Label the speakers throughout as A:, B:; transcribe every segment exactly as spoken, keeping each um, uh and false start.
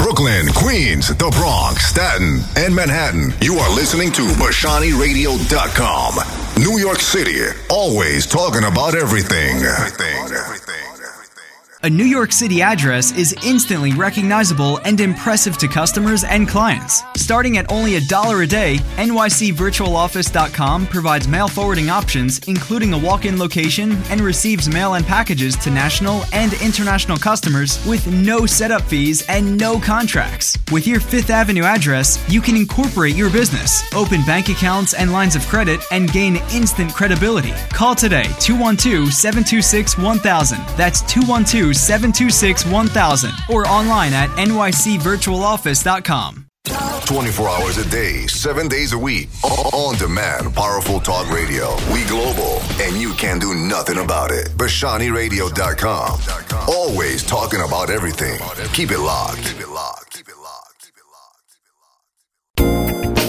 A: Brooklyn, Queens, the Bronx, Staten, and Manhattan. You are listening to Bashani Radio dot com. New York City, always talking about everything. Everything, everything.
B: A New York City address is instantly recognizable and impressive to customers and clients. Starting at only a dollar a day, N Y C virtual office dot com provides mail forwarding options, including a walk-in location, and receives mail and packages to national and international customers with no setup fees and no contracts. With your Fifth Avenue address, you can incorporate your business, open bank accounts and lines of credit, and gain instant credibility. Call today, two one two, seven two six, one thousand. That's two one two, seven two six, one thousand. Or online at N Y C virtual office dot com.
A: twenty-four hours a day, seven days a week. On demand, powerful talk radio. We global, and you can do nothing about it. Bashani Radio dot com. Always talking about everything. Keep it locked. Keep it locked. Keep it locked. Keep it locked.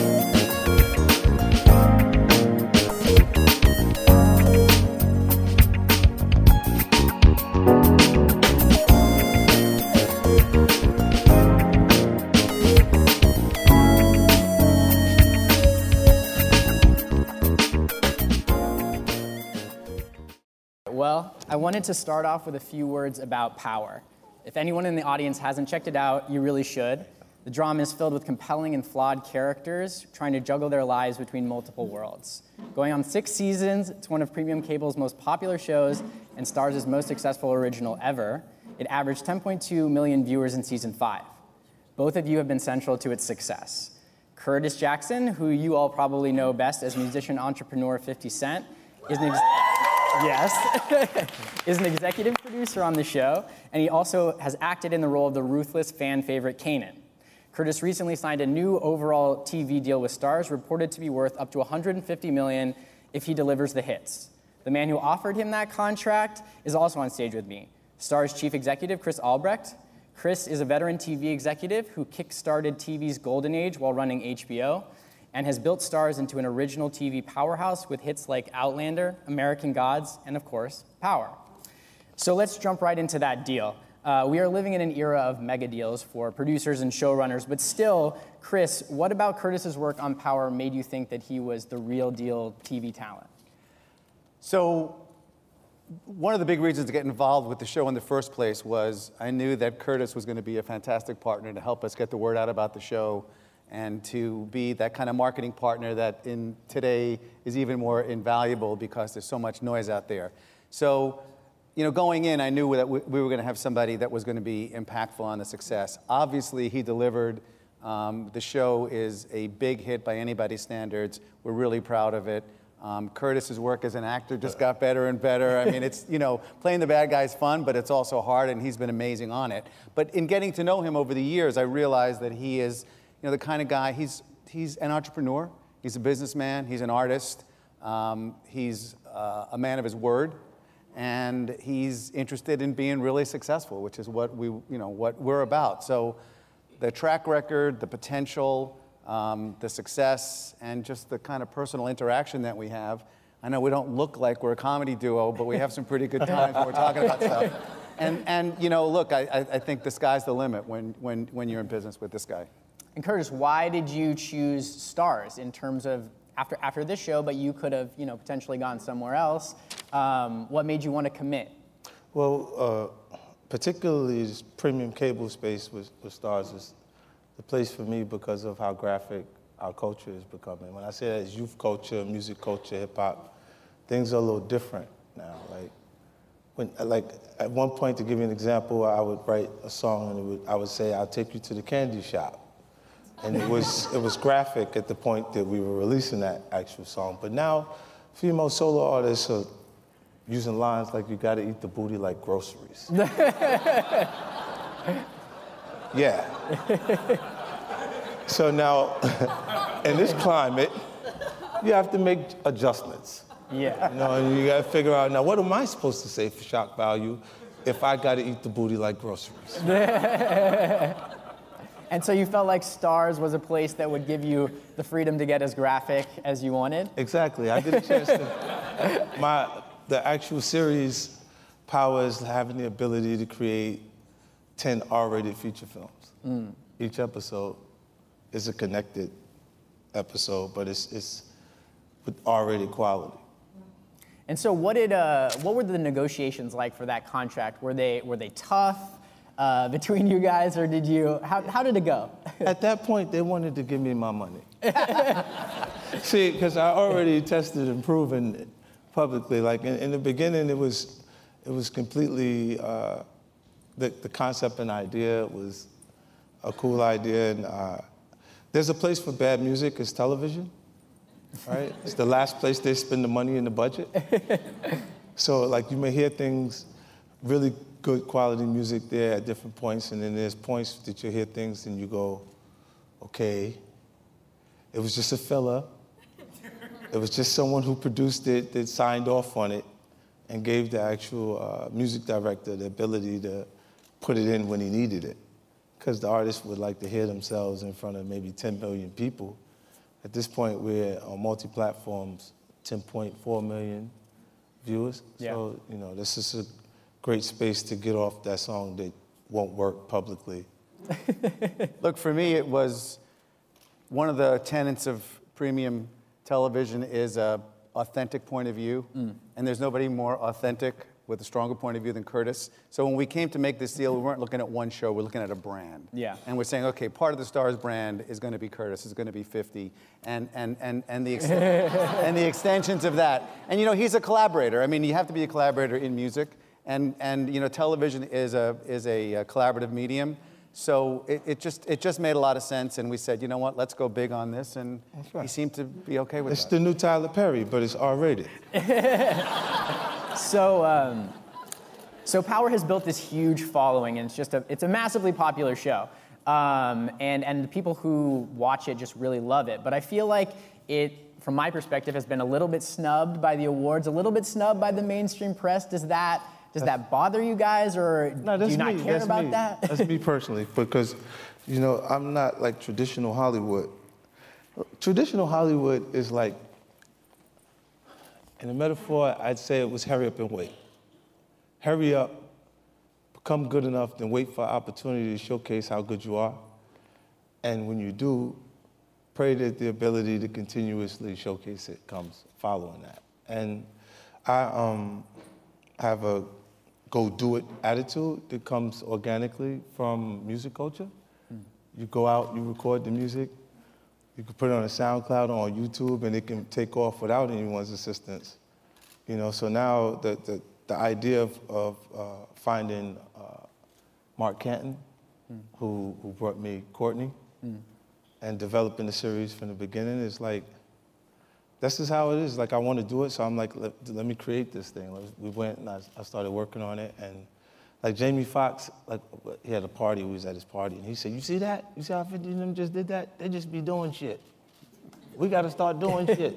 C: Well, I wanted to start off with a few words about Power. If anyone in the audience hasn't checked it out, you really should. The drama is filled with compelling and flawed characters trying to juggle their lives between multiple worlds. Going on six seasons, it's one of Premium Cable's most popular shows and Starz' most successful original ever. It averaged ten point two million viewers in season five. Both of you have been central to its success. Curtis Jackson, who you all probably know best as musician entrepreneur fifty Cent, is an ex- Yes, is an executive producer on the show, and he also has acted in the role of the ruthless fan favorite Kanan. Curtis recently signed a new overall T V deal with Starz, reported to be worth up to one hundred fifty million dollars if he delivers the hits. The man who offered him that contract is also on stage with me, Starz chief executive Chris Albrecht. Chris is a veteran T V executive who kick-started T V's golden age while running H B O, and has built Starz into an original T V powerhouse with hits like Outlander, American Gods, and of course, Power. So let's jump right into that deal. Uh, we are living in an era of mega deals for producers and showrunners, but still, Chris, what about Curtis's work on Power made you think that he was the real deal T V talent?
D: So one of the big reasons to get involved with the show in the first place was I knew that Curtis was going to be a fantastic partner to help us get the word out about the show, and to be that kind of marketing partner that in today is even more invaluable because there's so much noise out there. So, you know, going in, I knew that we were going to have somebody that was going to be impactful on the success. Obviously, he delivered. Um, the show is a big hit by anybody's standards. We're really proud of it. Um, Curtis's work as an actor just got better and better. I mean, it's, you know, playing the bad guy is fun, but it's also hard, and he's been amazing on it. But in getting to know him over the years, I realized that he is, you know, the kind of guy, he's, he's an entrepreneur, he's a businessman, he's an artist, um, he's uh, a man of his word, and he's interested in being really successful, which is what, we, you know, what we're about. So the track record, the potential, um, the success, and just the kind of personal interaction that we have. I know we don't look like we're a comedy duo, but we have some pretty good times when we're talking about stuff. And, and you know, look, I, I think the sky's the limit when, when, when you're in business with this guy.
C: And Curtis, why did you choose Starz in terms of after after this show, but you could have, you know, potentially gone somewhere else? Um, what made you want to commit?
E: Well, uh, particularly this premium cable space with, with Starz is the place for me because of how graphic our culture is becoming. When I say that it's youth culture, music culture, hip hop, things are a little different now. Like, when, like at one point, to give you an example, I would write a song and it would, I would say, "I'll take you to the candy shop." And it was it was graphic at the point that we were releasing that actual song. But now, female solo artists are using lines like, "You gotta eat the booty like groceries." Yeah. So now, in this climate, you have to make adjustments.
C: Yeah.
E: You know, and you gotta figure out, now what am I supposed to say for shock value if I gotta eat the booty like groceries?
C: And so you felt like Starz was a place that would give you the freedom to get as graphic as you wanted?
E: Exactly. I get a chance to. My, the actual series, Power, is having the ability to create ten R-rated feature films.
C: Mm.
E: each episode is a connected episode, but it's it's with R-rated quality.
C: And so, what did uh, what were the negotiations like for that contract? Were they were they tough uh, between you guys, or did you? How how did it go?
E: At that point, they wanted to give me my money. See, because I already tested and proven publicly. Like in, in the beginning, it was it was completely uh, the the concept and idea was a cool idea. And uh, there's a place for bad music. It's television. Right? It's the last place they spend the money in the budget. So, like, you may hear things, really good quality music there at different points, and then there's points that you hear things and you go, okay, it was just a filler. It was just someone who produced it that signed off on it and gave the actual uh, music director the ability to put it in when he needed it. Because the artist would like to hear themselves in front of maybe ten million people. At this point, we're on multi-platforms, ten point four million viewers. Yeah. So, you know, this is a great space to get off that song that won't work publicly.
D: Look, for me, it was one of the tenets of premium television is a authentic point of view, mm. and there's nobody more authentic with a stronger point of view than Curtis. So when we came to make this deal, we weren't looking at one show, we're looking at a brand.
C: Yeah.
D: And we're saying, okay, part of the Starz brand is going to be Curtis, is going to be fifty, and and and and the ex- and the extensions of that. And you know, he's a collaborator. I mean, you have to be a collaborator in music, and and you know, television is a is a, a collaborative medium. So it, it just it just made a lot of sense, and we said, you know what, let's go big on this, and right. He seemed to be okay with it.
E: It's that. The new Tyler Perry, but it's R-rated.
C: So, um, so Power has built this huge following, and it's just a, it's a massively popular show. Um, and, and the people who watch it just really love it. But I feel like it, from my perspective, has been a little bit snubbed by the awards, a little bit snubbed by the mainstream press. Does that, does that bother you guys, or
E: no,
C: do you not
E: me.
C: care
E: that's
C: about
E: me.
C: that?
E: That's me personally, because, you know, I'm not like traditional Hollywood. Traditional Hollywood is like, in a metaphor, I'd say it was hurry up and wait. Hurry up, become good enough, then wait for an opportunity to showcase how good you are. And when you do, pray that the ability to continuously showcase it comes following that. And I um, have a go-do-it attitude that comes organically from music culture. Mm. You go out, you record the music, you can put it on a SoundCloud or on YouTube, and it can take off without anyone's assistance. You know, so now the the, the idea of, of uh, finding uh, Mark Canton, mm. who who brought me Courtney, mm. and developing the series from the beginning is like, this is how it is. Like, I want to do it, so I'm like, let, let me create this thing. We went and I, I started working on it, and like Jamie Foxx, like he had a party, we was at his party, and he said, you see that? You see how fifty of them just did that? They just be doing shit. We got to start doing shit.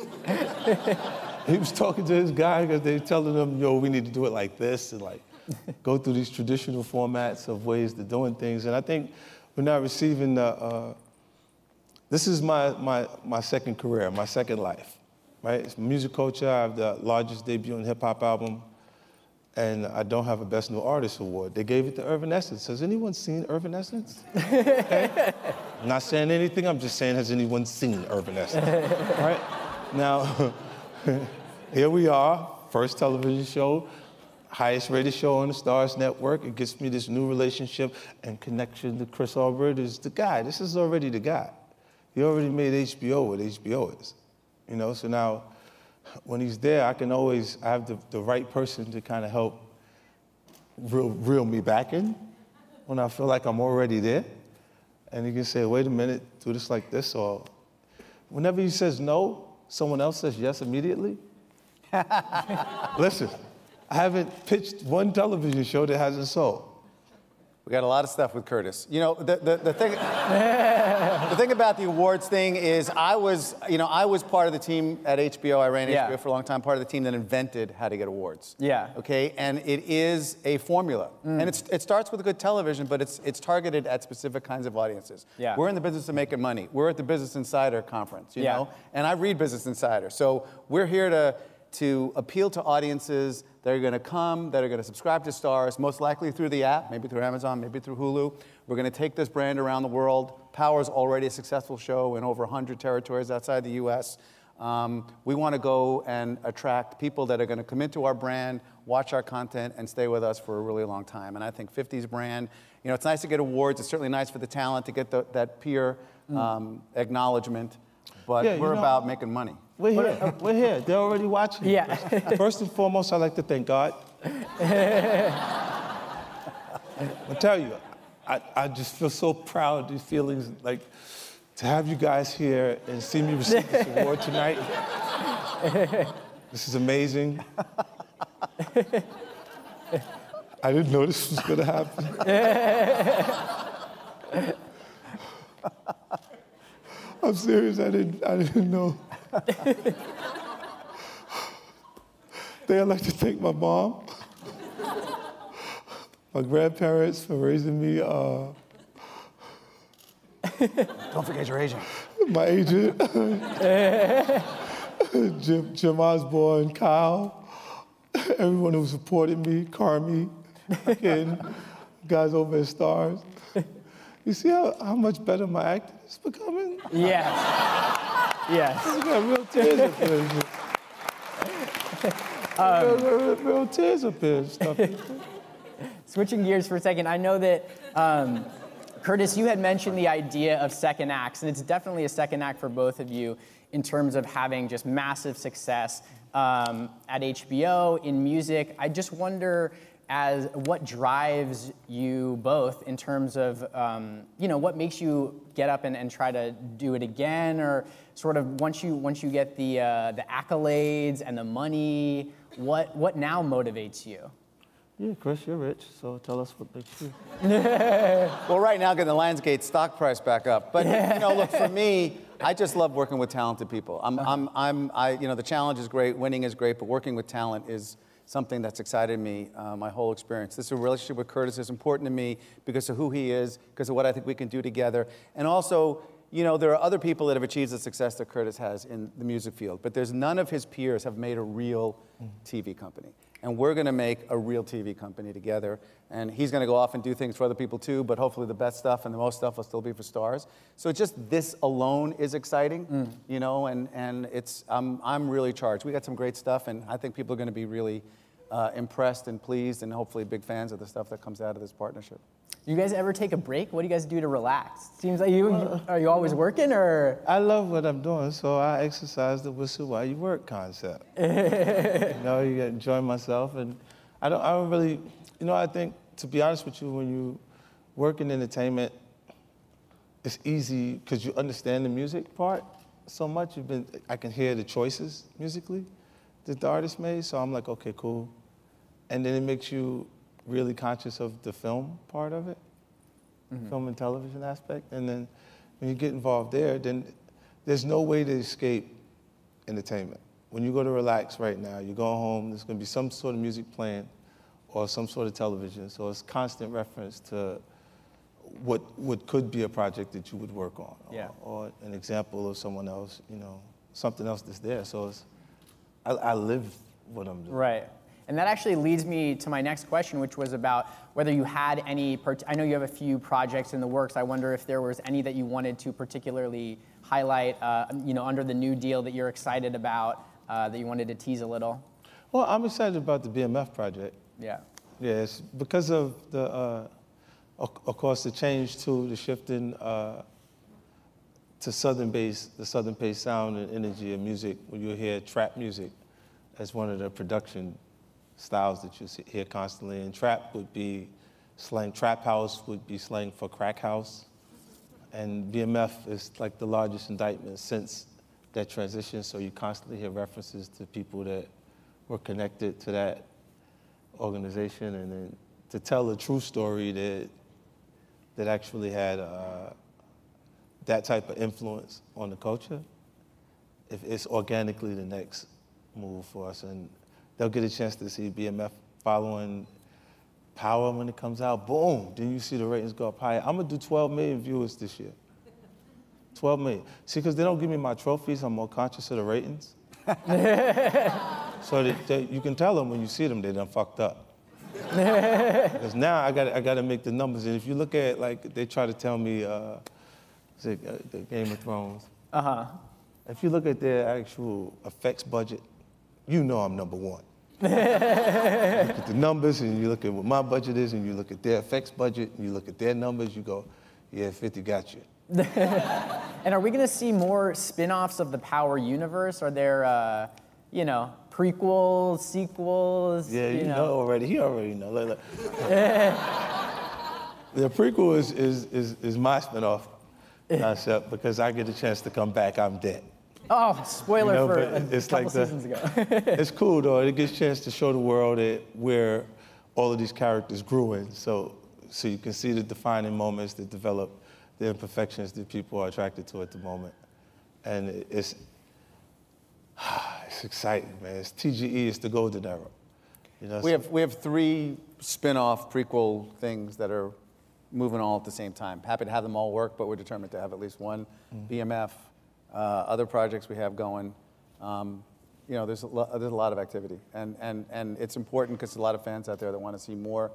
E: He was talking to his guy because they were telling him, yo, we need to do it like this, and like go through these traditional formats of ways to doing things. And I think we're not receiving the, uh, this is my, my, my second career, my second life, right? It's music culture. I have the largest debut in hip hop album. And I don't have a Best New Artist award. They gave it to Irvin Essence. Has anyone seen Irvin Essence? Okay. I'm not saying anything, I'm just saying, has anyone seen Irvin Essence? Right? Now, here we are, first television show, highest rated show on the Starz Network. It gets me this new relationship and connection to Chris Albert is the guy. This is already the guy. He already made H B O what H B O is. You know, so now, when he's there, I can always I have the, the right person to kind of help reel, reel me back in when I feel like I'm already there. And he can say, wait a minute, do this like this. Or whenever he says no, someone else says yes immediately. Listen, I haven't pitched one television show that hasn't sold.
D: We got a lot of stuff with Curtis. You know, the, the, the thing the thing about the awards thing is I was, you know, I was part of the team at H B O. I ran
C: yeah.
D: H B O for a long time, part of the team that invented how to get awards.
C: Yeah.
D: Okay, and it is a formula. Mm. And it's, it starts with good television, but it's it's targeted at specific kinds of audiences.
C: Yeah.
D: We're in the business of making money. We're at the Business Insider conference, you
C: yeah.
D: know? And I read Business Insider. So we're here to to appeal to audiences that are going to come, that are going to subscribe to Starz, most likely through the app, maybe through Amazon, maybe through Hulu. We're going to take this brand around the world. Power's already a successful show in over one hundred territories outside the U S Um, we want to go and attract people that are going to come into our brand, watch our content, and stay with us for a really long time. And I think fifty's brand, you know, it's nice to get awards. It's certainly nice for the talent to get the, that peer um, acknowledgement. But
E: Yeah,
D: we're
E: you know,
D: about making money.
E: We're here. We're here. They're already watching.
C: Yeah.
E: First and foremost, I'd like to thank God. I'll tell you, I, I just feel so proud, these feelings, like, to have you guys here and see me receive this award tonight. This is amazing. I didn't know this was gonna happen. I'm serious, I didn't, I didn't know. Then I'd like to thank my mom, my grandparents for raising me, uh,
D: Don't forget your agent.
E: my agent, Jim, Jim Osborne, Kyle, everyone who supported me, Carmi, and guys over at Stars. You see how, how much better my acting is becoming?
C: Yes. Yes.
E: I got real tears up here. Um, real, real tears up here and stuff.
C: Switching gears for a second, I know that, um, Curtis, you had mentioned the idea of second acts, and it's definitely a second act for both of you in terms of having just massive success um, at H B O, in music. I just wonder as what drives you both in terms of, um, you know, what makes you get up and, and try to do it again, or sort of once you once you get the uh, the accolades and the money, what what now motivates you?
E: Yeah, Chris, you're rich, so tell us what makes you.
D: Well, right now, getting the Lionsgate stock price back up. But, you know, look, for me, I just love working with talented people. I'm, I'm, I'm, I, you know, the challenge is great, winning is great, but working with talent is something that's excited me uh, my whole experience. This is a relationship with Curtis is important to me because of who he is, because of what I think we can do together. And also, you know, there are other people that have achieved the success that Curtis has in the music field, but there's none of his peers have made a real T V company. And we're going to make a real T V company together. And he's going to go off and do things for other people too, but hopefully the best stuff and the most stuff will still be for Stars. So just this alone is exciting, mm. you know, and, and it's, I'm, I'm really charged. We got some great stuff, and I think people are going to be really uh, impressed and pleased and hopefully big fans of the stuff that comes out of this partnership.
C: You guys ever take a break? What do you guys do to relax? Seems like you, uh, are you always working, or?
E: I love what I'm doing, so I exercise the whistle while you work concept. You know, you get enjoy myself, and I don't, I don't really, you know, I think, to be honest with you, when you work in entertainment, it's easy because you understand the music part so much. You've been, I can hear the choices musically that the artist made, so I'm like, okay, cool. And then it makes you really conscious of the film part of it, mm-hmm. film and television aspect. And then when you get involved there, then there's no way to escape entertainment. When you go to relax right now, you go home, there's gonna be some sort of music playing or some sort of television. So it's constant reference to what, what could be a project that you would work on,
C: yeah.
E: or, or an example of someone else, you know, something else that's there. So it's, I, I live what I'm doing.
C: Right. And that actually leads me to my next question, which was about whether you had any, part- I know you have a few projects in the works. I wonder if there was any that you wanted to particularly highlight, uh, you know, under the new deal that you're excited about, uh, that you wanted to tease a little.
E: Well, I'm excited about the B M F project.
C: Yeah.
E: Yes, because of the, uh, of, of course, the change to the shifting uh, to Southern bass, the Southern bass sound and energy of music, when you hear trap music as one of the production styles that you see, hear constantly. And trap would be slang, trap house would be slang for crack house. And B M F is like the largest indictment since that transition, so you constantly hear references to people that were connected to that organization, and then to tell a true story that that actually had uh, that type of influence on the culture, if it's organically the next move for us. And they'll get a chance to see B M F following Power when it comes out. Boom, then you see the ratings go up higher. I'm gonna do twelve million viewers this year. twelve million. See, because they don't give me my trophies, I'm more conscious of the ratings. So that, that you can tell them when you see them, they done fucked up. Because now I got I got to make the numbers. And if you look at, like, they try to tell me, uh, what's it, uh, the Game of Thrones.
C: Uh-huh.
E: If you look at their actual effects budget, you know I'm number one. You look at the numbers, and you look at what my budget is, and you look at their effects budget, and you look at their numbers, you go, yeah, fifty got you.
C: And are we going to see more spin-offs of the Power universe? Are there, uh, you know, prequels, sequels?
E: Yeah, you,
C: you
E: know.
C: know
E: already. He already know. Look, look. The prequel is, is, is, is my spin-off concept because I get a chance to come back, I'm dead.
C: Oh, spoiler
E: you know,
C: for a
E: it's
C: couple
E: like the,
C: seasons ago.
E: It's cool, though. It gets a chance to show the world it, where all of these characters grew in. So, so you can see the defining moments that develop the imperfections that people are attracted to at the moment. And it, it's, it's exciting, man. It's T G E, it's the golden era. You know,
D: We
E: so-
D: have, we have three spin-off prequel things that are moving all at the same time. Happy to have them all work, but we're determined to have at least one. Mm-hmm. B M F, uh, other projects we have going. Um, you know, there's a, lo- there's a lot of activity. And, and, and it's important because there's a lot of fans out there that want to see more,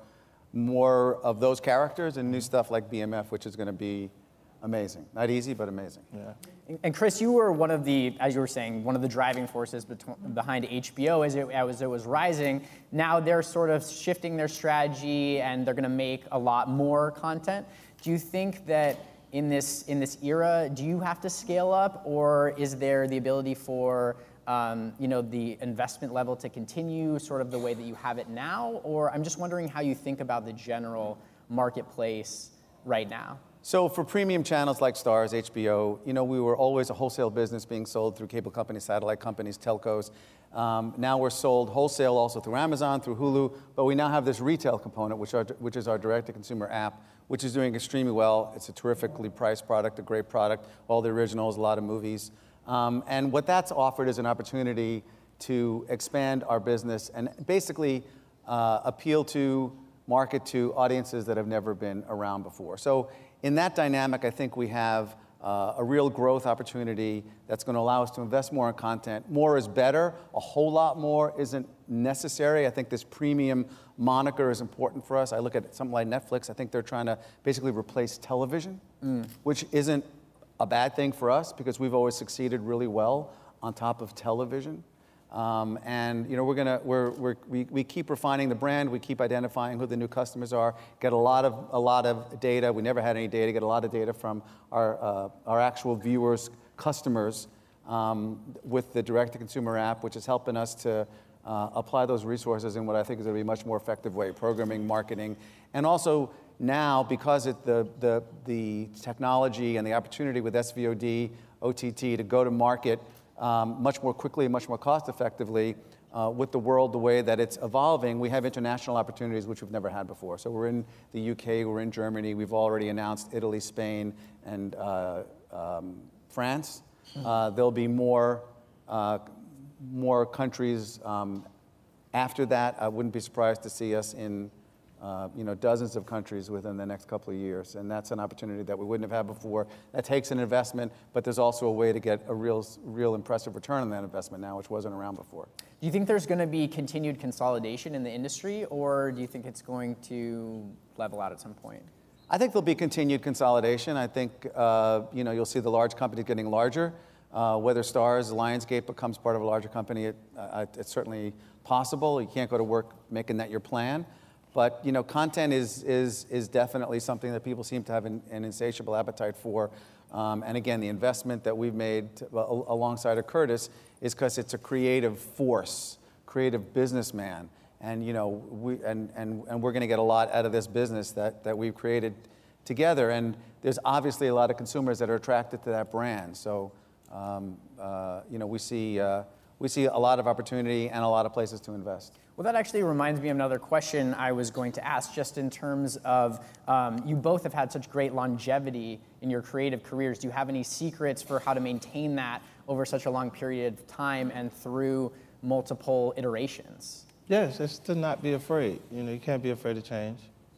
D: more of those characters and new stuff like B M F, which is going to be amazing. Not easy, but amazing.
E: Yeah.
C: And Chris, you were one of the, as you were saying, one of the driving forces bet- behind H B O as it, as it was rising. Now they're sort of shifting their strategy and they're going to make a lot more content. Do you think that in this in this era, do you have to scale up, or is there the ability for um, you know, the investment level to continue sort of the way that you have it now? Or I'm just wondering how you think about the general marketplace right now.
D: So for premium channels like Starz, H B O, you know, we were always a wholesale business being sold through cable companies, satellite companies, telcos. Um, now we're sold wholesale also through Amazon, through Hulu, but we now have this retail component, which, are, which is our direct-to-consumer app, which is doing extremely well. It's a terrifically priced product, a great product, all the originals, a lot of movies. Um, and what that's offered is an opportunity to expand our business and basically uh, appeal to, market to audiences that have never been around before. So in that dynamic, I think we have uh, a real growth opportunity that's going to allow us to invest more in content. More is better. A whole lot more isn't necessary. I think this premium moniker is important for us. I look at something like Netflix. I think they're trying to basically replace television, mm. which isn't a bad thing for us because we've always succeeded really well on top of television. Um, and you know, we're gonna we're, we're we we keep refining the brand. We keep identifying who the new customers are. Get a lot of a lot of data. We never had any data. Get a lot of data from our uh, our actual viewers, customers, um, with the direct-to-consumer app, which is helping us to uh, apply those resources in what I think is going to be a much more effective way: programming, marketing, and also now because it, the the the technology and the opportunity with S V O D, O T T to go to market. Um, much more quickly, much more cost effectively uh, with the world the way that it's evolving, we have international opportunities which we've never had before. So we're in the U K, we're in Germany, we've already announced Italy, Spain, and uh, um, France. Uh, there'll be more, uh, more countries um, after that. I wouldn't be surprised to see us in Uh, you know, dozens of countries within the next couple of years, and that's an opportunity that we wouldn't have had before. That takes an investment, but there's also a way to get a real, real impressive return on that investment now, which wasn't around before.
C: Do you think there's going to be continued consolidation in the industry, or do you think it's going to level out at some point?
D: I think there'll be continued consolidation. I think uh, you know, you'll see the large companies getting larger. Uh, whether Starz, Lionsgate becomes part of a larger company, it, uh, it's certainly possible. You can't go to work making that your plan. But you know, content is is is definitely something that people seem to have an, an insatiable appetite for. Um, and again, the investment that we've made to, uh, alongside of Curtis is because it's a creative force, creative businessman, and you know, we and and and we're going to get a lot out of this business that that we've created together. And there's obviously a lot of consumers that are attracted to that brand. So um, uh, you know, we see uh, we see a lot of opportunity and a lot of places to invest.
C: Well, that actually reminds me of another question I was going to ask, just in terms of um, you both have had such great longevity in your creative careers. Do you have any secrets for how to maintain that over such a long period of time and through multiple iterations?
E: Yes, it's to not be afraid. You know, you can't be afraid to change,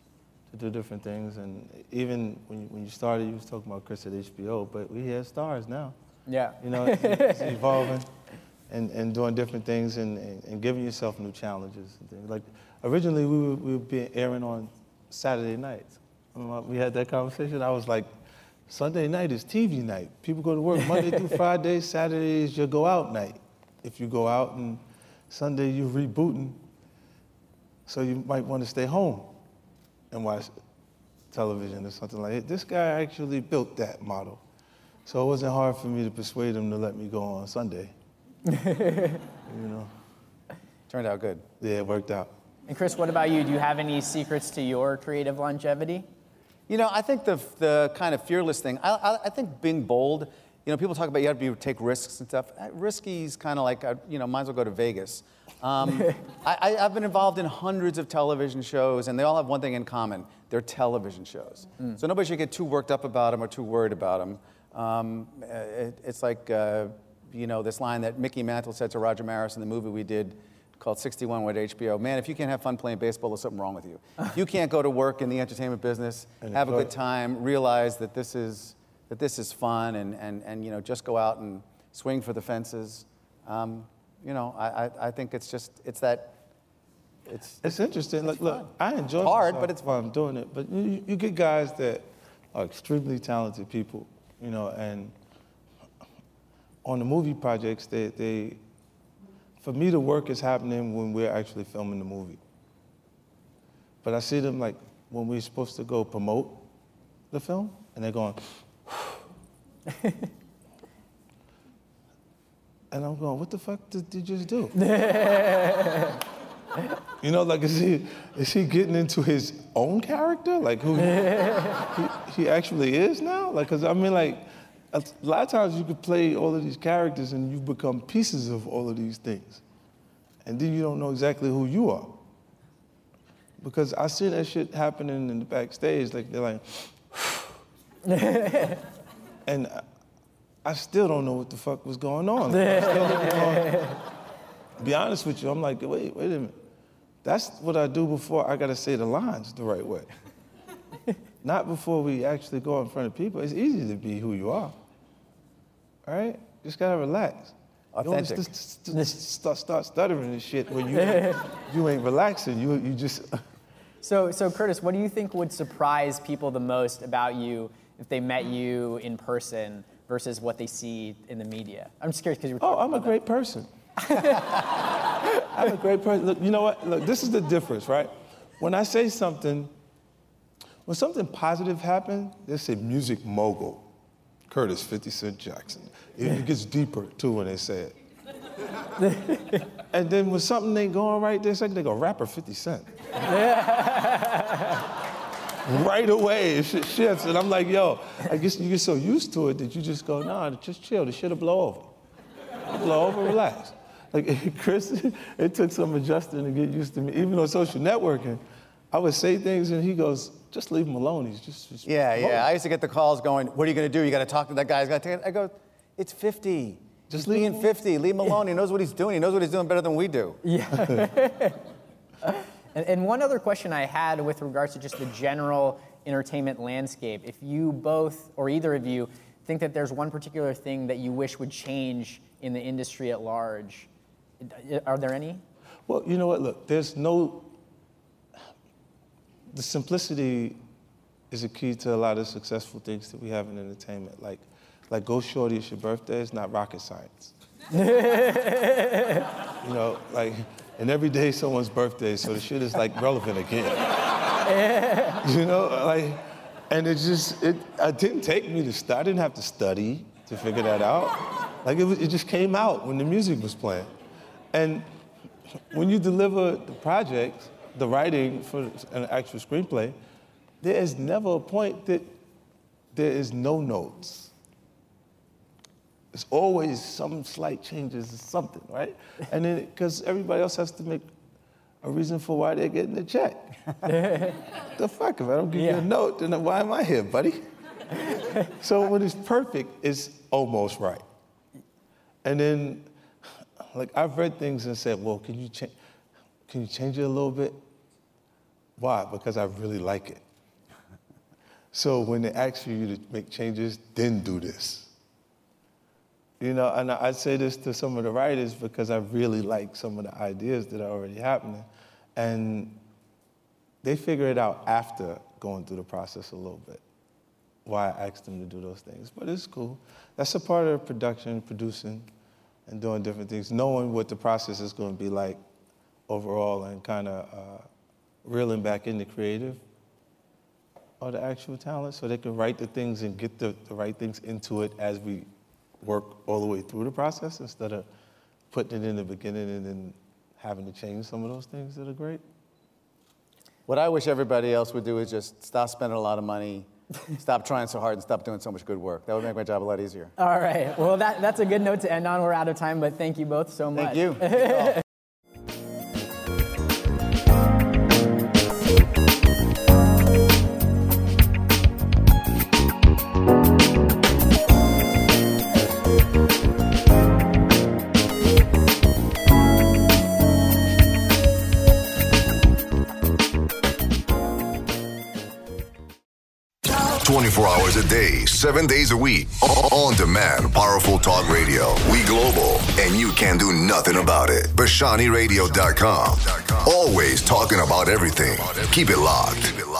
E: to do different things. And even when you, when you started, you was talking about Chris at H B O, but we have Starz now.
C: Yeah.
E: You know, it's, it's evolving. and, and doing different things and, and, and giving yourself new challenges and things. Like, originally we were, we were being airing on Saturday nights. We had that conversation. I was like, Sunday night is T V night. People go to work Monday through Friday. Saturday is your go out night. If you go out, and Sunday you're rebooting, so you might want to stay home and watch television or something like that. This guy actually built that model. So it wasn't hard for me to persuade him to let me go on Sunday. You know?
D: Turned out good.
E: Yeah, it worked out.
C: And Chris, what about you? Do you have any secrets to your creative longevity?
D: You know, I think the the kind of fearless thing, I, I, I think being bold, you know, people talk about you have to be, take risks and stuff. Risky is kind of like, uh, you know, might as well go to Vegas. Um, I, I, I've been involved in hundreds of television shows, and they all have one thing in common. They're television shows. Mm. So nobody should get too worked up about them or too worried about them. Um, it, it's like, uh, you know, this line that Mickey Mantle said to Roger Maris in the movie we did called sixty-one with H B O. Man, if you can't have fun playing baseball, there's something wrong with you. If you can't go to work in the entertainment business, have a good time, realize that this is that this is fun, and and and you know, just go out and swing for the fences. Um, you know, I, I I think it's just it's that. It's
E: it's interesting. Look, look, I enjoy
D: hard,
E: myself
D: but it's
E: while I'm doing it. But you, you get guys that are extremely talented people, you know, and on the movie projects, they they. For me, the work is happening when we're actually filming the movie. But I see them like when we're supposed to go promote the film, and they're going, and I'm going, what the fuck did you just do? You know, like, is he, is he getting into his own character? Like, who he, he actually is now? Like, because I mean, like, a lot of times you could play all of these characters and you become pieces of all of these things. And then you don't know exactly who you are. Because I see that shit happening in the backstage, like they're like, and I, I still don't know what the fuck was going on. I still don't know. To be honest with you, I'm like, wait, wait a minute. That's what I do before I gotta say the lines the right way. Not before we actually go in front of people. It's easy to be who you are. All right? Just gotta relax.
D: Authentic.
E: You don't just, just start, start stuttering and shit when you ain't, you ain't relaxing. You you just.
C: So so Curtis, what do you think would surprise people the most about you if they met you in person versus what they see in the media? I'm just curious because you were talking
E: Oh, I'm a
C: about
E: great
C: that.
E: person. I'm a great person. Look, you know what? Look, this is the difference, right? When I say something, when something positive happens, they say music mogul. Curtis, fifty Cent Jackson. It, it gets deeper, too, when they say it. And then when something ain't going right, they say, they go, rapper fifty Cent. Right away, it shit shifts. And I'm like, yo, I guess you get so used to it that you just go, nah, just chill. The shit'll blow over. Blow over, relax. Like, Chris, it took some adjusting to get used to me. Even on social networking, I would say things and he goes, just leave him alone. He's just, just
D: Yeah,
E: alone.
D: yeah. I used to get the calls going, what are you going to do? You got to talk to that guy. He's got to take it. I go, it's fifty.
E: Just
D: He's
E: leave
D: being
E: him-
D: fifty. Leave him alone. He knows what he's doing. He knows what he's doing better than we do.
C: And, and one other question I had with regards to just the general entertainment landscape, if you both, or either of you, think that there's one particular thing that you wish would change in the industry at large, are there any?
E: Well, you know what? Look, there's no. The simplicity is a key to a lot of successful things that we have in entertainment. Like, like Go Shorty, it's your birthday. It's not rocket science. You know, like, and every day is someone's birthday, so the shit is like relevant again. You know, like, and it just it. It didn't take me to study. I didn't have to study to figure that out. Like it was, it just came out when the music was playing, and when you deliver the project, the writing for an actual screenplay, there is never a point that there is no notes. It's always some slight changes or something, right? And then, because everybody else has to make a reason for why they're getting the check. The fuck, if I don't give
C: Yeah.
E: you a note, then why am I here, buddy? So when it's perfect, it's almost right. And then, like, I've read things and said, well, can you change, can you change it a little bit? Why? Because I really like it. So when they ask you to make changes, then do this. You know, and I say this to some of the writers because I really like some of the ideas that are already happening. And they figure it out after going through the process a little bit, why I asked them to do those things. But it's cool. That's a part of production, producing, and doing different things, knowing what the process is going to be like overall and kind of uh, reeling back into creative or the actual talent so they can write the things and get the, the right things into it as we work all the way through the process instead of putting it in the beginning and then having to change some of those things that are great.
D: What I wish everybody else would do is just stop spending a lot of money, stop trying so hard, and stop doing so much good work. That would make my job a lot easier.
C: All right. Well, that, that's a good note to end on. We're out of time, but thank you both so much.
D: Thank you.
A: twenty-four hours a day, seven days a week. On demand, powerful talk radio. We global, and you can do nothing about it. Bashani Radio dot com. Always talking about everything. Keep it locked.